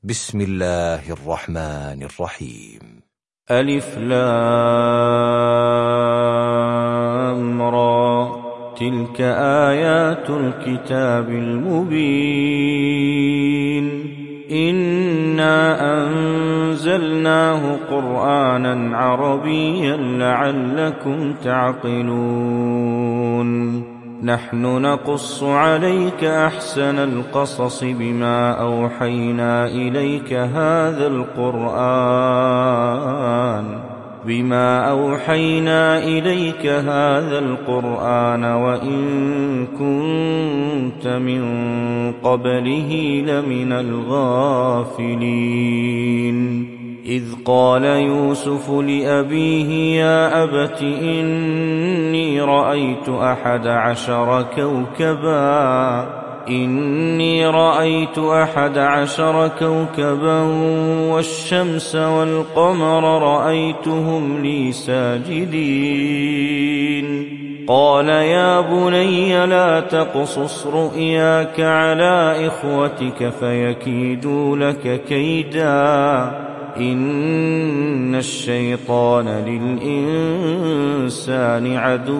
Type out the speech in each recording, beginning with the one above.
بسم الله الرحمن الرحيم. ألف لام را، تلك آيات الكتاب المبين. إنا أنزلناه قرآنا عربيا لعلكم تعقلون. نحن نقص عليك أحسن القصص بما أوحينا إليك هذا القرآن وإن كنت من قبله لمن الغافلين. إذ قال يوسف لأبيه يا أبت إني رأيت 11 كوكبا والشمس والقمر رأيتهم لي ساجدين. قال يا بني لا تقصص رؤياك على إخوتك فيكيدوا لك كيدا، إن الشيطان للإنسان عدو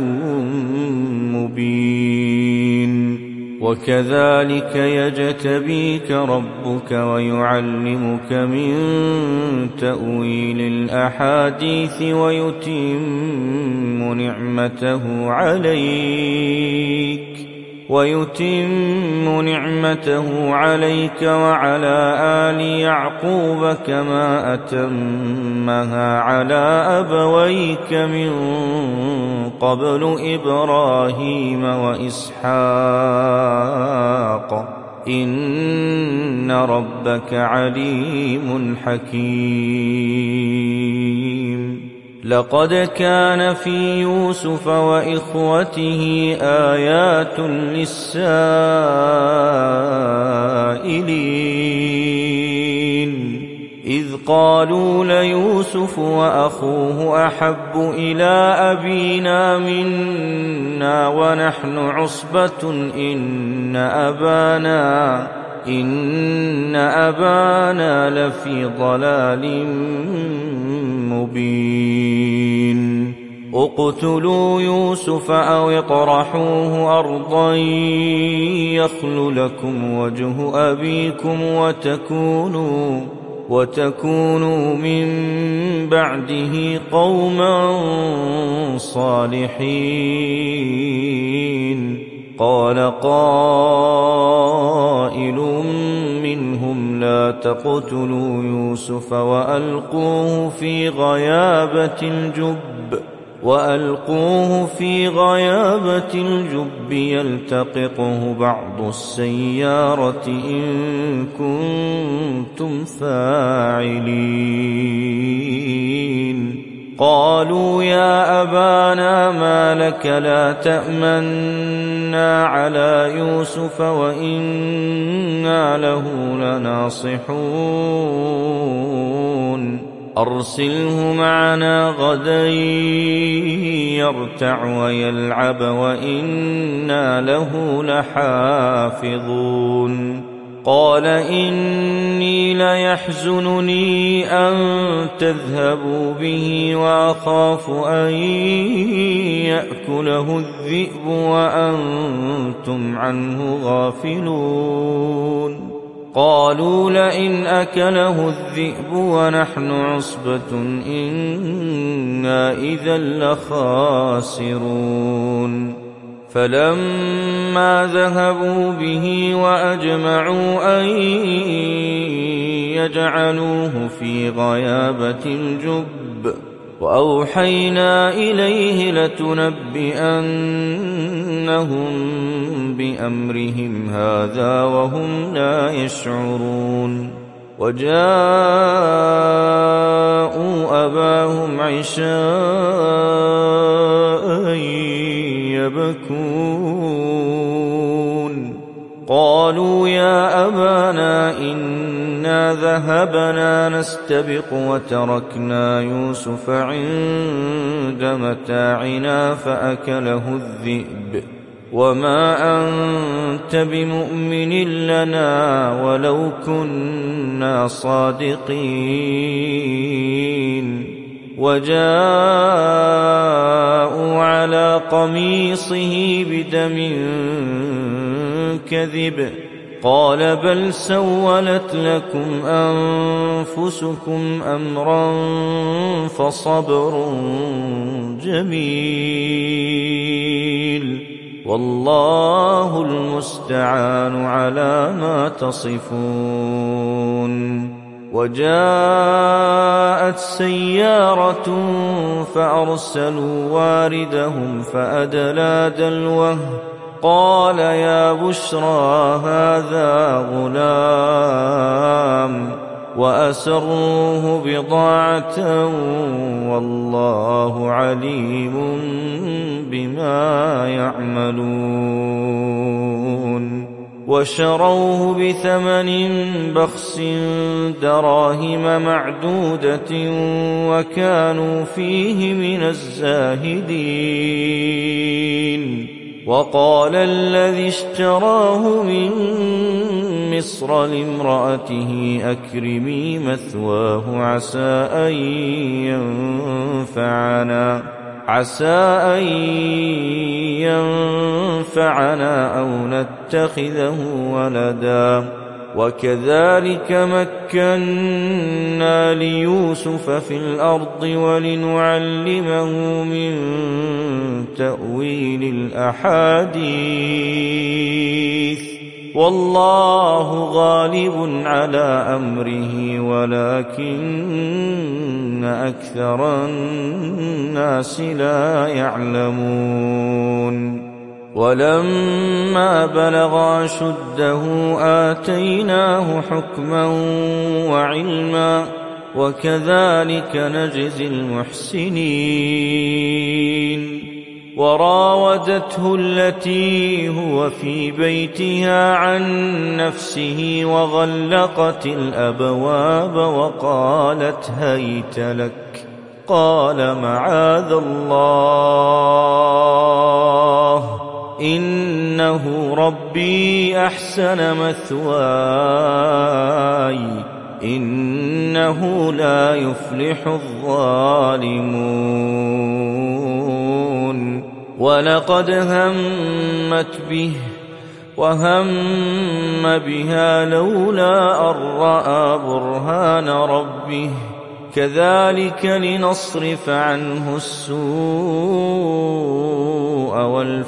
مبين. وكذلك يجتبيك ربك ويعلمك من تأويل الأحاديث ويتم نعمته عليك وعلى آل يعقوب كما أتمها على أبويك من قبل إبراهيم وإسحاق إن ربك عليم حكيم. لقد كان في يوسف وإخوته آيات للسائلين، إذ قالوا ليوسف وأخوه أحب إلى أبينا منا ونحن عصبة إن أبانا لفي ضلال مبين. اقتلوا يوسف أو اطرحوه أرضا يخل لكم وجه أبيكم وتكونوا من بعده قوما صالحين. قال قائل منهم لا تقتلوا يوسف وألقوه في غيابة الجب يلتقطه بعض السيارة إن كنتم فاعلين. قالوا يا أبانا ما لك لا تأمنا على يوسف وإنا له لناصحون. أرسله معنا غدا يرتع ويلعب وإنا له لحافظون. قال إني ليحزنني أن تذهبوا به وأخاف أن يأكله الذئب وأنتم عنه غافلون. قالوا لئن أكله الذئب ونحن عصبة إنا إذا لخاسرون. فلما ذهبوا به وأجمعوا أن يجعلوه في غيابة الجب وأوحينا إليه لتنبئنهم بأمرهم هذا وهم لا يشعرون. وجاءوا أباهم عشاء يبكون. قالوا يا أبانا إنا ذهبنا نستبق وتركنا يوسف عند متاعنا فأكله الذئب وما أنت بمؤمن لنا ولو كنا صادقين وجاءوا على قميصه بدم كذب قال بل سولت لكم أنفسكم أمرا فصبر جميل والله المستعان على ما تصفون. وجاءت سيارة فأرسلوا واردهم فأدلى دلوه قال يا بشرى هذا غلام وأسروه بضاعة والله عليم بما يعملون. وشروه بثمن بخس دراهم معدودة وكانوا فيه من الزاهدين. وقال الذي اشتراه من مصر لامرأته أكرمي مثواه عسى أن ينفعنا أو نتخذه ولدا. وكذلك مكنا ليوسف في الأرض ولنعلمه من تأويل الأحاديث والله غالب على أمره ولكن أكثر الناس لا يعلمون. ولما بلغ أشده آتيناه حكما وعلما وكذلك نجزي المحسنين. وراودته التي هو في بيتها عن نفسه وغلقت الأبواب وقالت هيت لك قال معاذ الله إنه ربي أحسن مثواي إنه لا يفلح الظالمون. ولقد همت به وهم بها لولا أن رأى برهان ربه كذلك لنصرف عنه السوء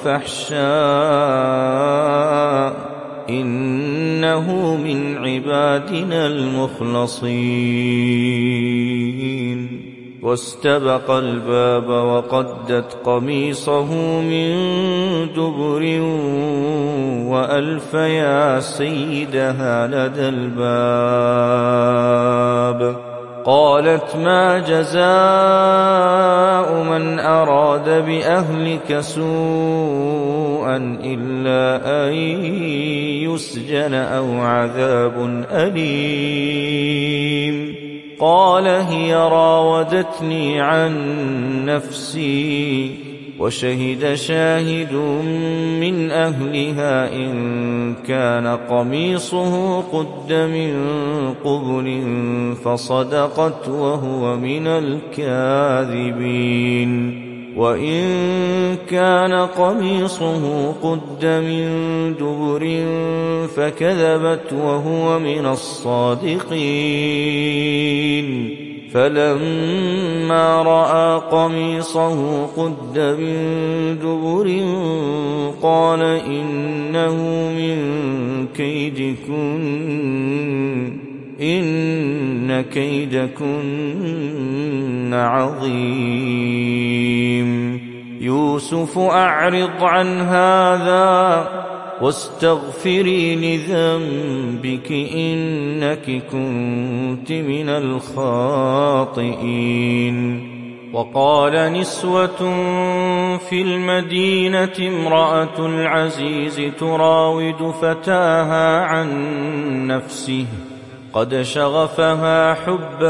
والفحشاء إنه من عبادنا المخلصين. واستبق الباب وقدت قميصه من دبر وألف يا سيدها لدى الباب. قالت ما جزاء من أراد بأهلك سوءا إلا أن يسجن أو عذاب أليم. قال هي راودتني عن نفسي وشهد شاهد من أهلها إن كان قميصه قد من قبل فصدقت وهو من الكاذبين. وإن كان قميصه قد من دبر فكذبت وهو من الصادقين. فلما رأى قميصه قد من دبر قال إنه من كيدكن إن كيدكن عظيم. يوسف أعرض عن هذا واستغفري لذنبك إنك كنت من الخاطئين. وقال نسوة في المدينة امرأة العزيز تراود فتاها عن نفسه قد شغفها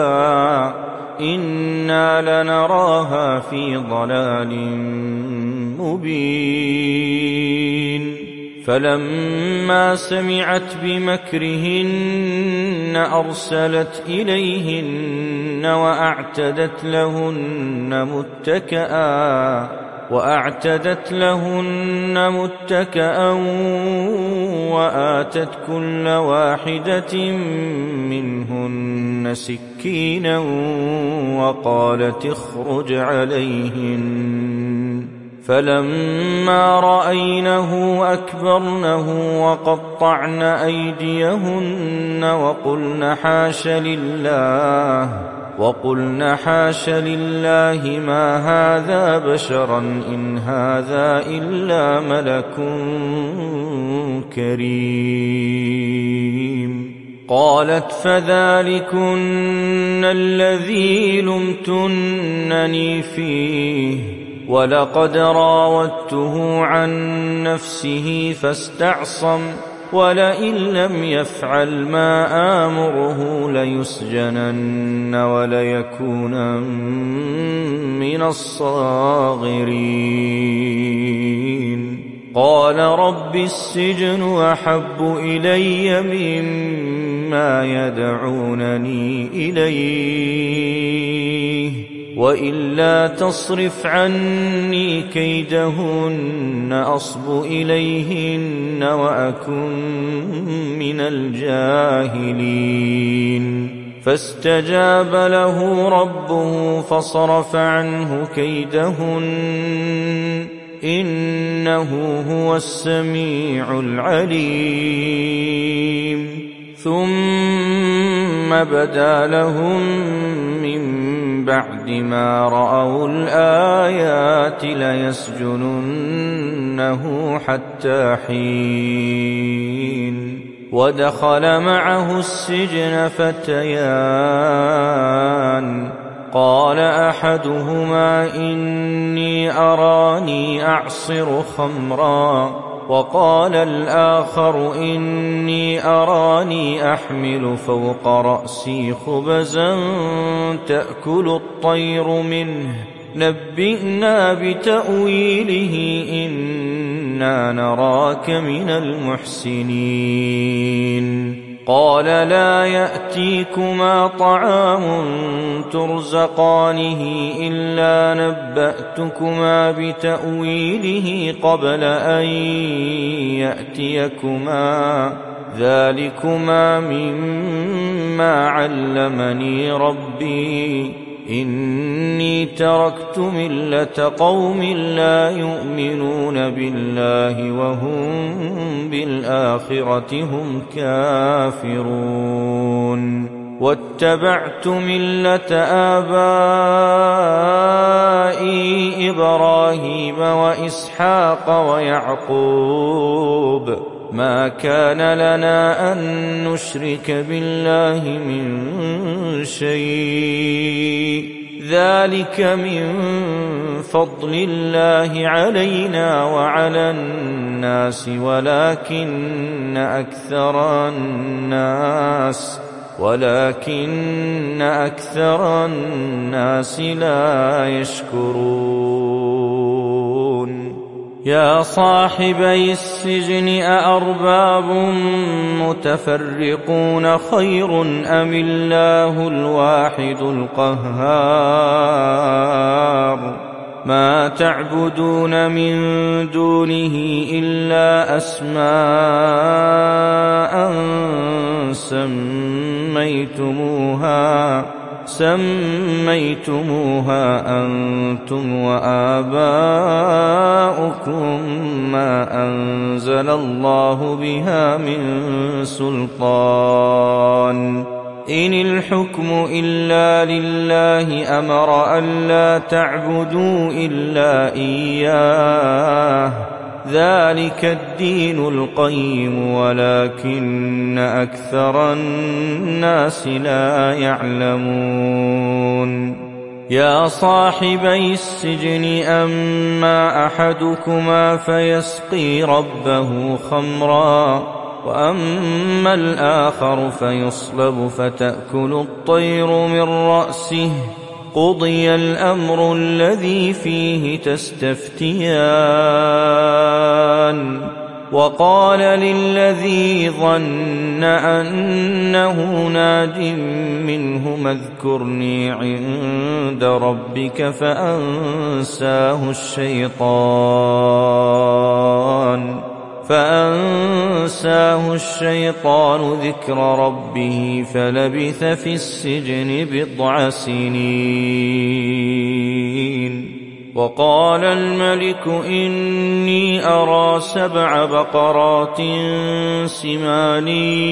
حبا إنا لنراها في ضلال مبين فلما سمعت بمكرهن أرسلت إليهن وأعتدت لهن متكئا وآتت كل واحدة منهن سكينا وقالت اخرج عليهن فلما رأينه أكبرنه وقطعن أيديهن وقلن حاش لله ما هذا بشرا إن هذا إلا ملك كريم قالت فذلكن الذي لمتنني فيه ولقد راودته عن نفسه فاستعصم ولئن لم يفعل ما آمره ليسجنن وليكونن من الصاغرين قال رب السجن أحب إلي مما يدعونني إليه وإلا تصرف عني كيدهن أصب إليهن وأكن من الجاهلين فاستجاب له ربه فصرف عنه كيدهن إنه هو السميع العليم ثم بدا لهم من بعد ما رأوا الآيات ليسجننه حتى حين ودخل معه السجن فتيان قال أحدهما إني أراني أعصر خمرا وقال الآخر إني أراني أحمل فوق رأسي خبزا تأكل الطير منه نبئنا بتأويله إنا نراك من المحسنين قال لا يأتيكما طعام ترزقانه إلا نبأتكما بتأويله قبل أن يأتيكما ذلكما مما علمني ربي إني تركت ملة قوم لا يؤمنون بالله وهم بالآخرة هم كافرون واتبعت ملة آبائي إبراهيم وإسحاق ويعقوب ما كان لنا أن نشرك بالله من شيء ذلك من فضل الله علينا وعلى الناس ولكن أكثر الناس لا يشكرون يا صاحبي السجن أأرباب متفرقون خير أم الله الواحد القهار ما تعبدون من دونه إلا أسماء سميتموها أنتم وآباؤكم ما أنزل الله بها من سلطان إن الحكم إلا لله أمر ألا تعبدوا إلا إياه ذلك الدين القيم ولكن أكثر الناس لا يعلمون يا صاحبي السجن أما أحدكما فيسقي ربه خمرا وأما الآخر فيصلب فتأكل الطير من رأسه قُضِيَ الْأَمْرُ الَّذِي فِيهِ تَسْتَفْتِيَانِ وَقَالَ لِلَّذِي ظَنَّ أَنَّهُ نَاجٍ مِّنْهُمَا اذْكُرْنِي عِندَ رَبِّكَ فأنساه الشيطان ذكر ربه فلبث في السجن بضع سنين. وقال الملك إني أرى 7 بقرات سمان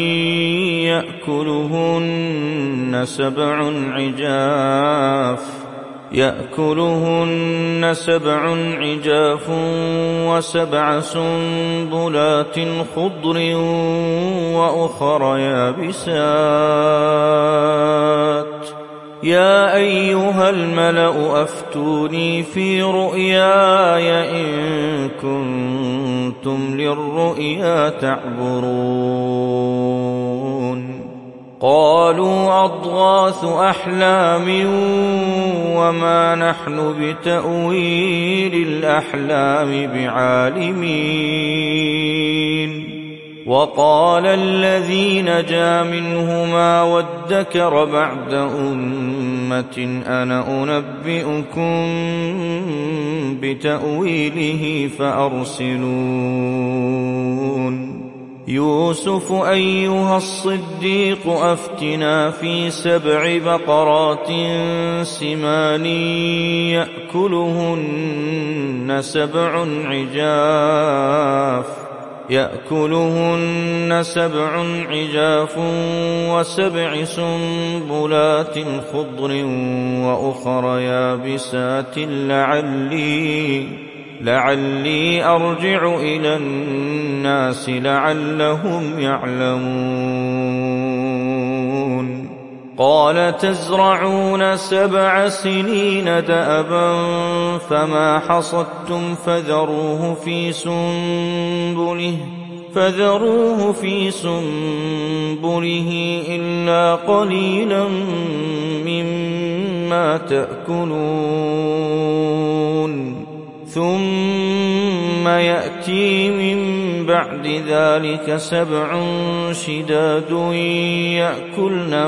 يأكلهن 7 عجاف و7 سنبلات خضر وأخر يابسات. يا أيها الملأ أفتوني في رؤياي إن كنتم للرؤيا تعبرون. قالوا أضغاث أحلام وما نحن بتأويل الأحلام بعالمين. وقال الذي نجا منهما وادكر بعد أمة أنا أنبئكم بتأويله فأرسلون. يوسف أيها الصديق أفتنا في 7 بقرات سمان يأكلهن 7 عجاف و7 سنبلات خضر وأخر يابسات لعلي أرجع إلى الناس لعلهم يعلمون. قال تزرعون 7 سنين دأبا فما حصدتم فذروه في سنبله إلا قليلا مما تأكلون. ثم يأتي من بعد ذلك 7 شداد يأكلن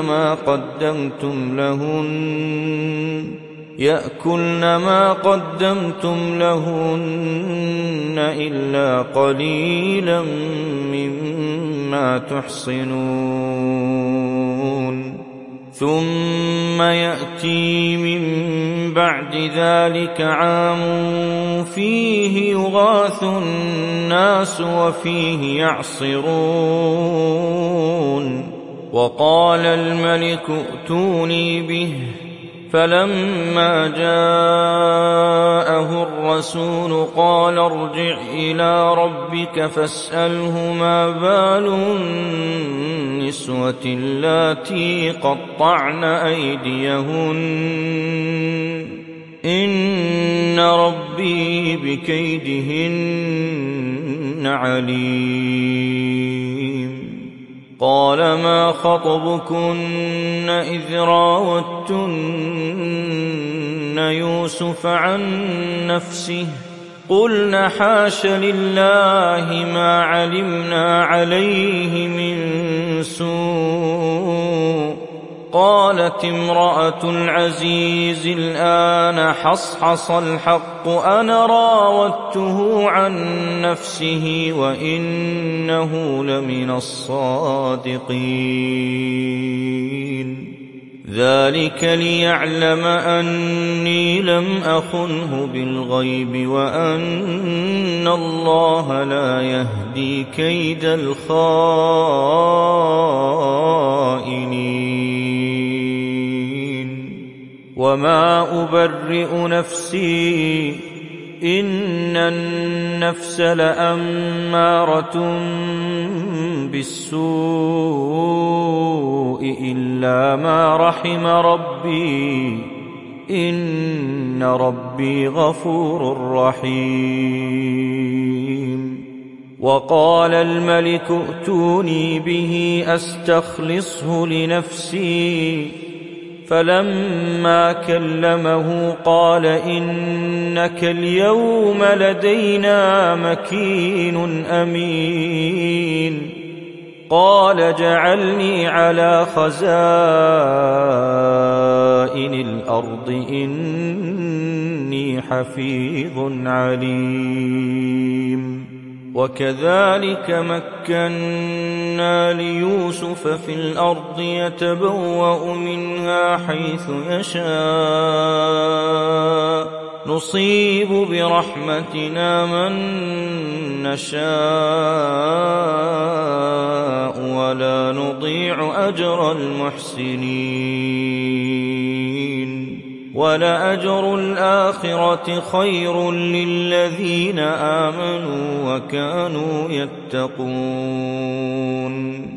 ما قدمتم لهن إلا قليلا مما تحصنون. ثم يأتي من بعد ذلك عام فيه يغاث الناس وفيه يعصرون. وقال الملك ائتوني به فلما جاءه الرسول قال ارجع إلى ربك فاسأله ما بال النسوة اللاتي قطعن أيديهن إن ربي بكيدهن عليم. قال ما خطبكن إذ راوتن يوسف عن نفسه قلن حاش لله ما علمنا عليه من سوء. قالت امرأة العزيز الآن حصحص الحق أنا راودته عن نفسه وإنه لمن الصادقين. ذلك ليعلم أني لم أخنه بالغيب وأن الله لا يهدي كيد الخائنين. وما أبرئ نفسي إن النفس لأمارة بالسوء إلا ما رحم ربي إن ربي غفور رحيم. وقال الملك ائتوني به أستخلصه لنفسي فلما كلمه قال إنك اليوم لدينا مكين أمين. قال اجعلني على خزائن الأرض إني حفيظ عليم. وكذلك مكنا ليوسف في الأرض يتبوأ منها حيث يشاء نصيب برحمتنا من نشاء ولا نضيع أجر المحسنين. ولأجر الآخرة خير للذين آمنوا وكانوا يتقون.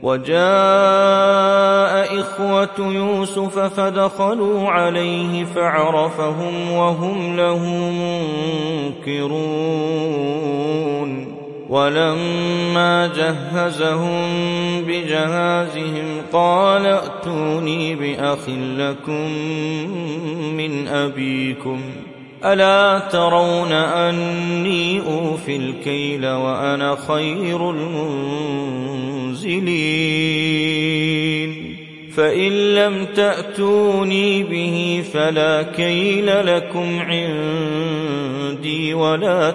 وجاء إخوة يوسف فدخلوا عليه فعرفهم وهم له منكرون. ولما جهزهم بجهازهم قال ائتوني بأخ لكم من أبيكم ألا ترون أني أوفي الكيل وأنا خير المنزلين. فإن لم تأتوني به فلا كيل لكم عندي ولا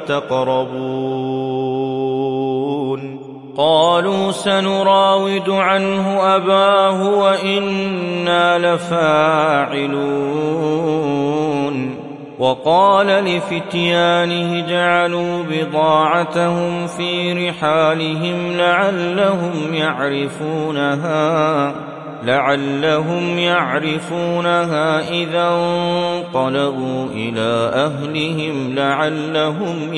تقربون. قالوا سنراود عنه أباه وإنا لفاعلون. وقال لفتيانه جعلوا بضاعتهم في رحالهم لعلهم يعرفونها إذا انقلبوا إلى أهلهم لعلهم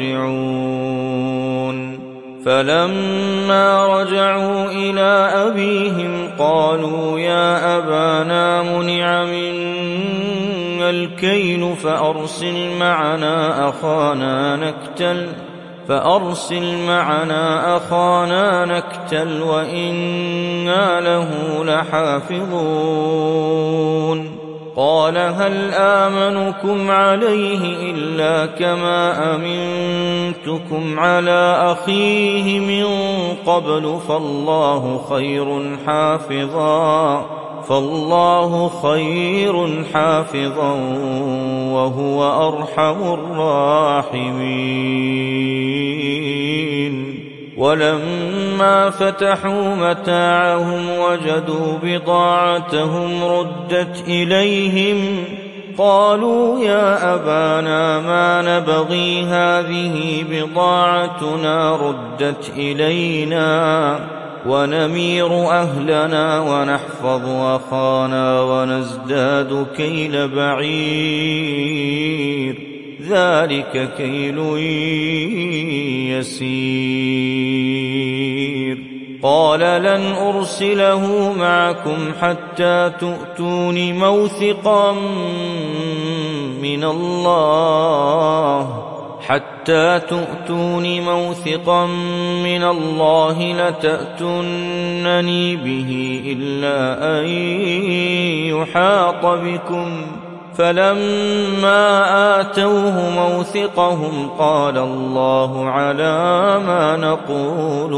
يرجعون. فلما رجعوا إلى أبيهم قالوا يا أبانا منع منا الكيل فأرسل معنا أخانا نكتل وإنا له لحافظون. قال هل آمنكم عليه إلا كما أمنتكم على أخيه من قبل فالله خير حافظا وهو أرحم الراحمين. ولما فتحوا متاعهم وجدوا بضاعتهم ردت إليهم قالوا يا أبانا ما نبغي هذه بضاعتنا ردت إلينا ونمير أهلنا ونحفظ أخانا ونزداد كيل بعير ذلك كيل يسير. قال لن أرسله معكم حتى تؤتون موثقا من الله لتأتونني به إلا أن يحاط بكم. فلما آتوه موثقهم قال الله على ما نقول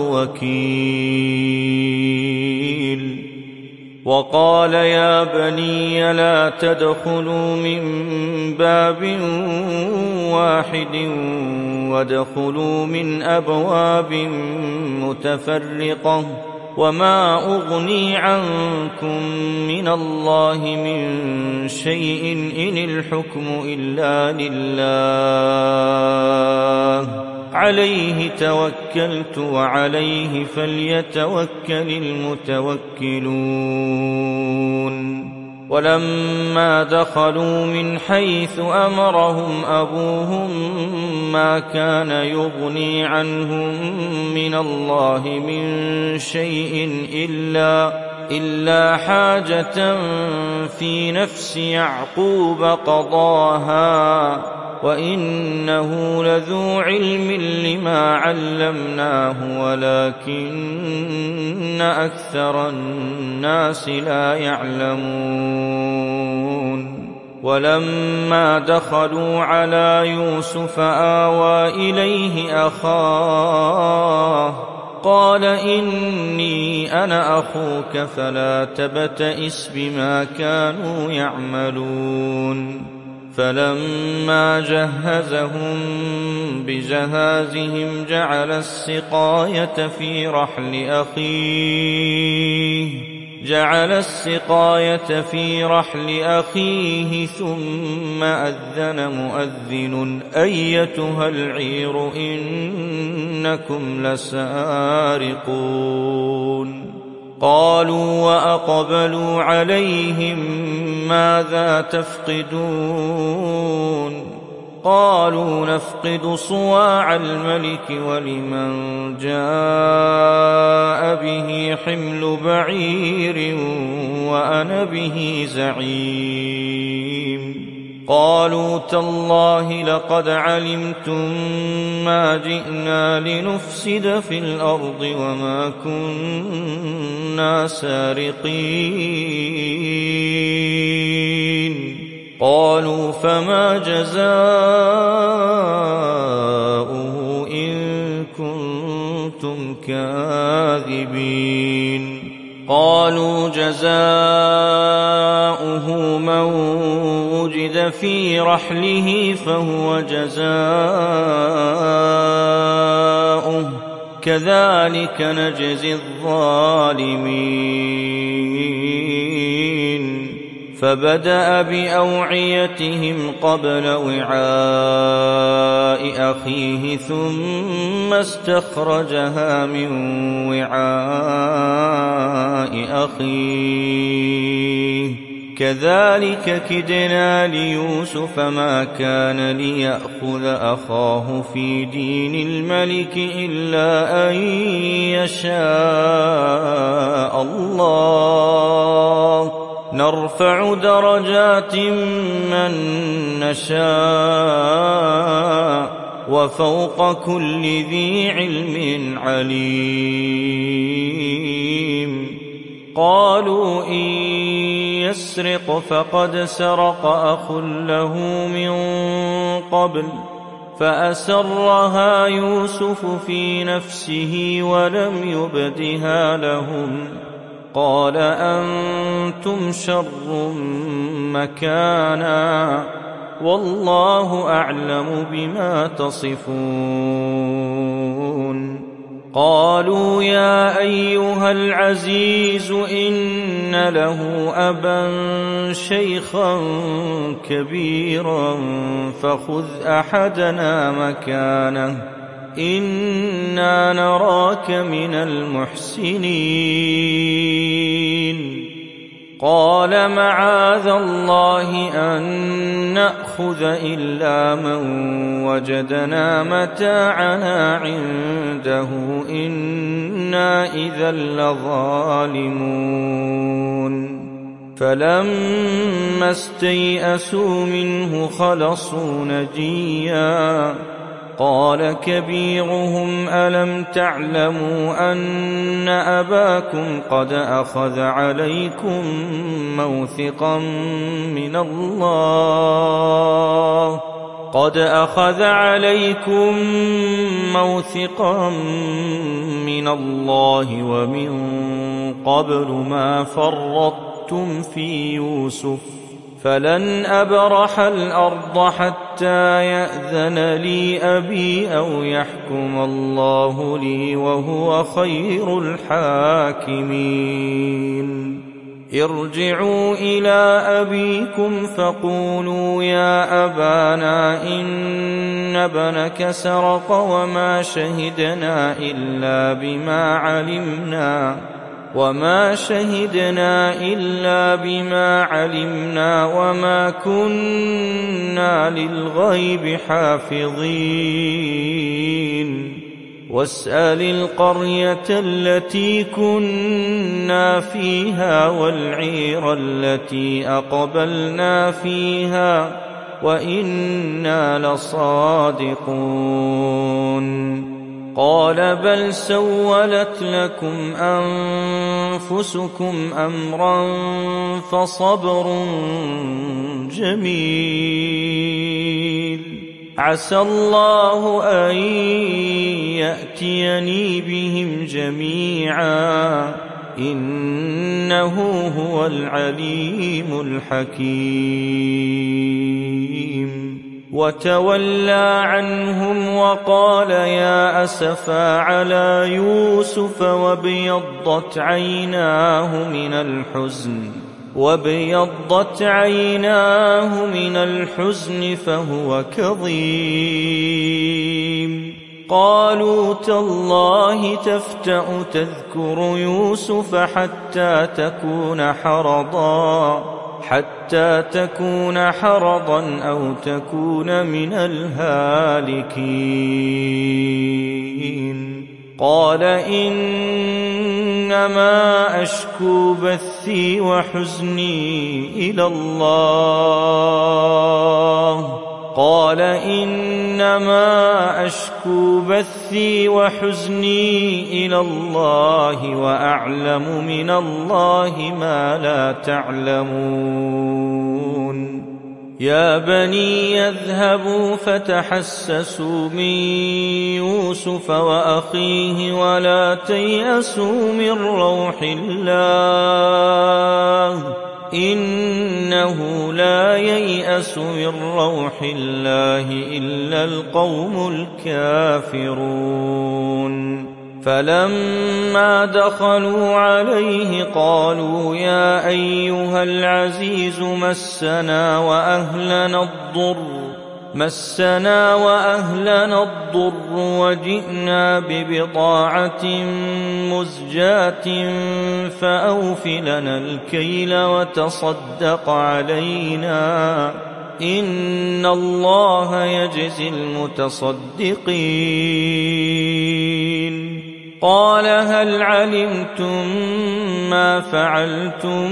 وكيل. وقال يا بني لا تدخلوا من باب واحد وادخلوا من أبواب متفرقة وما أغني عنكم من الله من شيء إن الحكم إلا لله عليه توكلت وعليه فليتوكل المتوكلون. ولما دخلوا من حيث أمرهم أبوهم ما كان يغني عنهم من الله من شيء إلا حاجة في نفس يعقوب وإنه لذو علم لما علمناه ولكن أكثر الناس لا يعلمون ولما دخلوا على يوسف آوى إليه أخاه قال إني أنا أخوك فلا تبتئس بما كانوا يعملون فلما جهزهم بجهازهم جعل السقاية في رحل أخيه ثم أذن مؤذن أيتها العير إنكم لسارقون قالوا وأقبلوا عليهم ماذا تفقدون قالوا نفقد صواع الملك ولمن جاء به حمل بعير وأنا به زعيم قالوا تالله لقد علمتم ما جئنا لنفسد في الأرض وما كنا سارقين قالوا فما جزاؤه إن كنتم كاذبين قالوا جزاؤه من وجد في رحله فهو جزاؤه كذلك نجزي الظالمين فبدأ بأوعيتهم قبل وعاء أخيه ثم استخرجها من وعاء أخيه كذلك كدنا ليوسف ما كان ليأخذ أخاه في دين الملك إلا أن يشاء الله نرفع درجات من نشاء وفوق كل ذي علم عليم قالوا إن يسرق فقد سرق أخ له من قبل فأسرها يوسف في نفسه ولم يبدها لهم قال أنتم شر مكانا والله أعلم بما تصفون قالوا يا أيها العزيز إن له أبا شيخا كبيرا فخذ أحدنا مكانه إنا نراك من المحسنين قال معاذ الله أن نأخذ إلا من وجدنا متاعنا عنده إنا إذا لظالمون فلما استيئسوا منه خلصوا نجيا قال كبيرهم ألم تعلموا أن أباكم قد أخذ عليكم موثقا من الله ومن قبل ما فرطتم في يوسف فلن أبرح الأرض حتى يأذن لي أبي أو يحكم الله لي وهو خير الحاكمين ارجعوا إلى أبيكم فقولوا يا أبانا إن ابنك سرق وما شهدنا إلا بما علمنا وما كنا للغيب حافظين واسأل القرية التي كنا فيها والعير التي أقبلنا فيها وإنا لصادقون. قال بل سولت لكم أنفسكم أمرا فصبر جميل عسى الله أن يأتيني بهم جميعا إنه هو العليم الحكيم. وتولى عنهم وقال يا أسفا على يوسف وابيضت عيناه من الحزن فهو كظيم. قالوا تالله تفتأ تذكر يوسف حتى تكون حرضا أو تكون من الهالكين. قال إنما أشكو بثي وحزني إلى الله وأعلم من الله ما لا تعلمون. يا بني يذهبوا فتحسسوا من يوسف وأخيه ولا تيأسوا من روح الله إنه لا ييأس من روح الله إلا القوم الكافرون. فلما دخلوا عليه قالوا يا أيها العزيز مسنا وأهلنا الضر وجئنا ببضاعة مزجاة فأوف لنا الكيل وتصدق علينا إن الله يجزي المتصدقين. قال هل علمتم ما فعلتم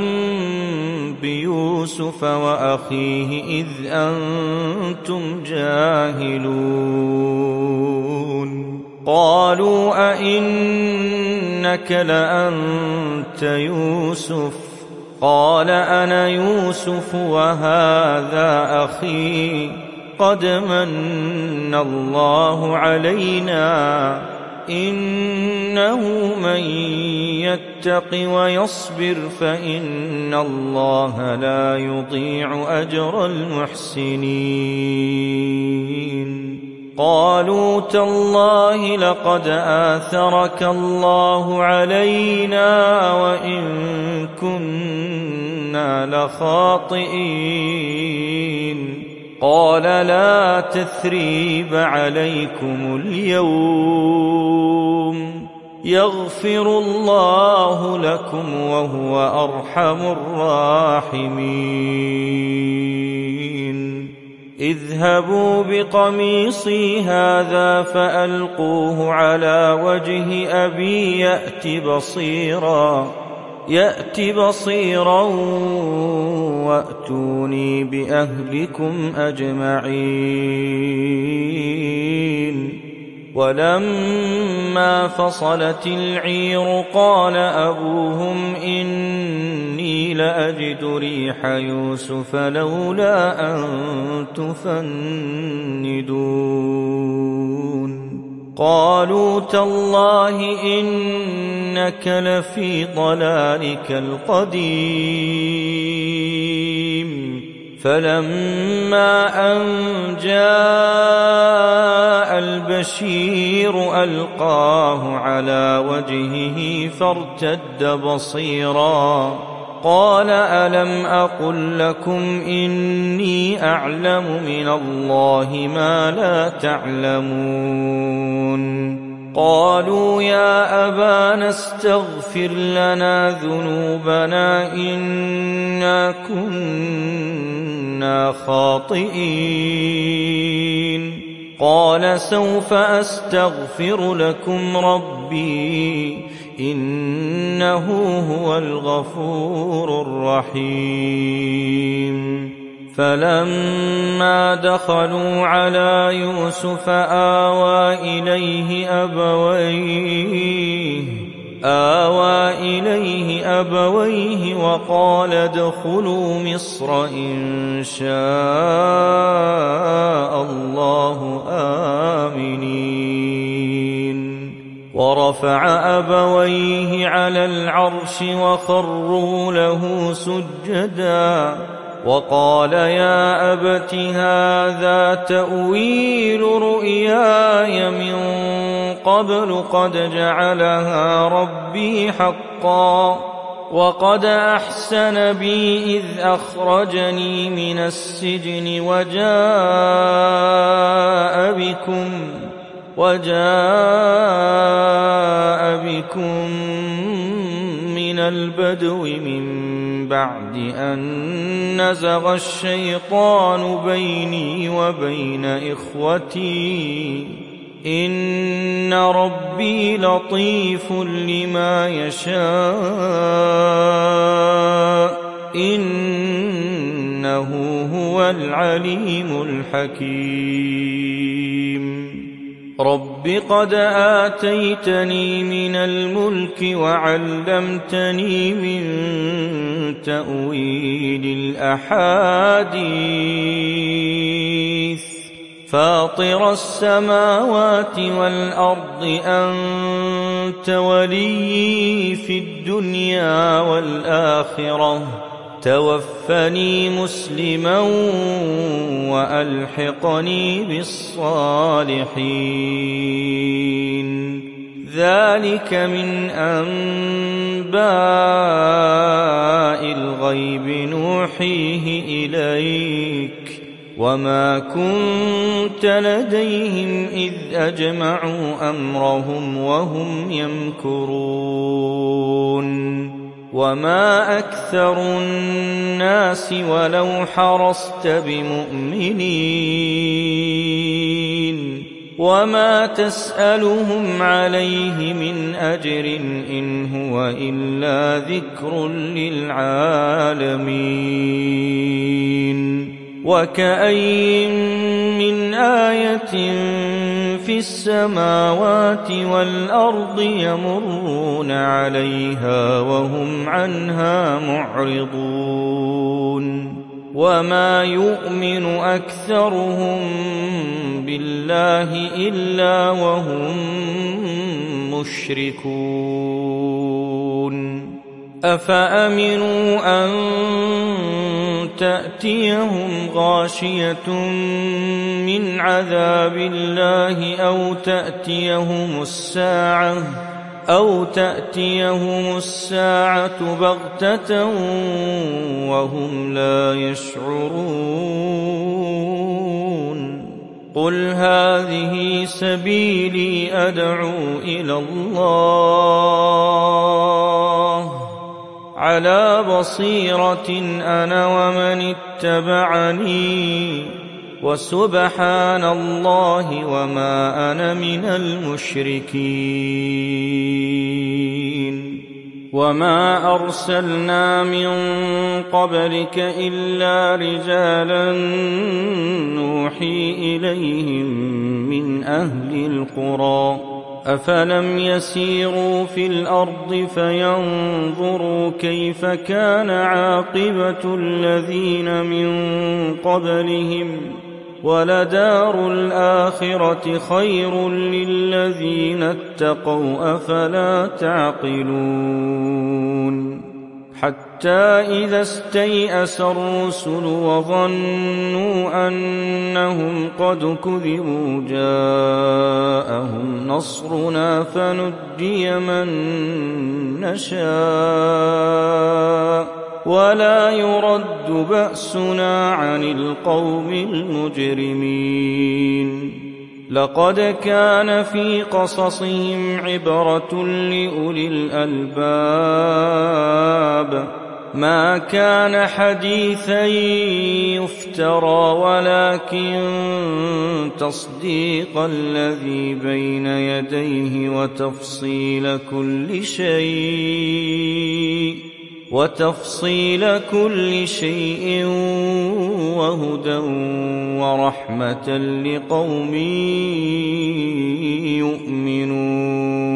بيوسف وأخيه إذ أنتم جاهلون. قالوا أئنك لأنت يوسف قال أنا يوسف وهذا أخي قد من الله علينا إنه من يتق ويصبر فإن الله لا يضيع أجر المحسنين. قالوا تالله لقد آثرك الله علينا وإن كنا لخاطئين. قال لا تثريب عليكم اليوم يغفر الله لكم وهو أرحم الراحمين. اذهبوا بقميصي هذا فألقوه على وجه أبي يأت بصيرا وأتوني بأهلكم أجمعين. ولما فصلت العير قال أبوهم إني لأجد ريح يوسف لولا أن تفندون. قالوا تالله إنك لفي ضلالك القديم. فلما أن جاء البشير ألقاه على وجهه فارتد بصيرا قال ألم أقل لكم إني أعلم من الله ما لا تعلمون. قالوا يا أبانا استغفر لنا ذنوبنا إنا كنا خاطئين. قال سوف أستغفر لكم ربي إنه هو الغفور الرحيم. فلما دخلوا على يوسف آوى إليه أبويه وقال ادخلوا مصر إن شاء الله آمنين. ورفع أبويه على العرش وخروا له سجدا وقال يا أبت هذا تأويل رؤياي من قبل قد جعلها ربي حقا وقد أحسن بي إذ أخرجني من السجن وجاء بكم من البدو من بعد أن نزغ الشيطان بيني وبين إخوتي إن ربي لطيف لما يشاء إنه هو العليم الحكيم. رب قد آتيتني من الملك وعلمتني من تأويل الأحاديث فاطر السماوات والأرض أنت ولي في الدنيا والآخرة توفني مسلما وألحقني بالصالحين. ذلك من أنباء الغيب نوحيه إليك وما كنت لديهم إذ أجمعوا أمرهم وهم يمكرون. وما أكثر الناس ولو حرصت بمؤمنين وما تسألهم عليه من أجر إن هو إلا ذكر للعالمين. وكأين من آية في السماوات والأرض يمرون عليها وهم عنها معرضون. وما يؤمن أكثرهم بالله إلا وهم مشركون. أفأمنوا أن تأتيهم غاشية من عذاب الله أو تأتيهم الساعة بغتة وهم لا يشعرون. قل هذه سبيلي أدعو إلى الله على بصيرة أنا ومن اتبعني وسبحان الله وما أنا من المشركين. وما أرسلنا من قبلك إلا رجالا نوحي إليهم من أهل القرى أفلم يسيروا في الأرض فينظروا كيف كان عاقبة الذين من قبلهم ولدار الآخرة خير للذين اتقوا أفلا تعقلون. حتى إذا استيأس الرسل وظنوا أنهم قد كذبوا جاءهم نصرنا فنجي من نشاء ولا يرد بأسنا عن القوم المجرمين. لقد كان في قصصهم عبرة لأولي الألباب ما كان حديثا يفترى ولكن تصديق الذي بين يديه وتفصيل كل شيء وتفصيل كل شيء وهدى ورحمة لقوم يؤمنون.